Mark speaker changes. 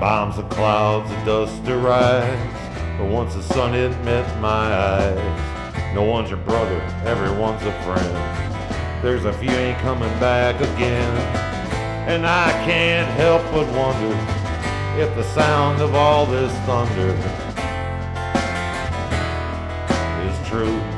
Speaker 1: Bombs of clouds, the dust arise. But once the sun it met my eyes. No one's your brother, everyone's a friend. There's a few ain't coming back again. And I can't help but wonder if the sound of all this thunder is true.